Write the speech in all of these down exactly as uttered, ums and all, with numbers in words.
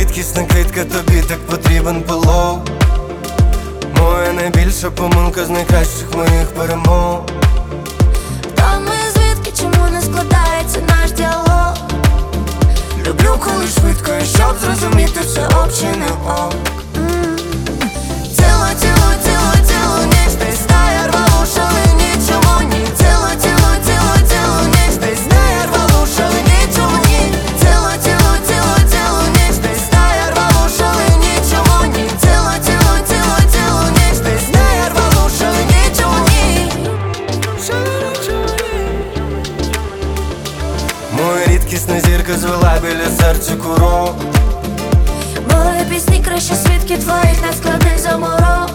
рідкісна квітка, тобі так потрібен пилок. Моя найбільша помилка з найкращих моїх перемог. Хто ми, звідки, чому не складається наш діалог? Люблю, коли швидко, і щоб зрозуміти все ок чи не ок. Ціло, ціло, ціло, ціло ніч десь знає рвалу шалені, чому ні? Ціло, ціло, ціло, ціло ніч десь знає рвалу шалені, чому ні? Ціло, ціло, ціло, ціло ніч десь знає рвалу шалені, чому ні? Ціло, ціло, ціло, ціло ніч десь знає рвалу шалені, чому ні? Моя рідкісна зірка звела біля серця курок. Мої пісні краще свідки твоїх нескладних заморок.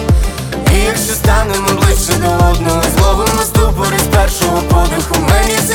І якщо станемо ближче до одного, зловимо ступор із першого подиху. Мені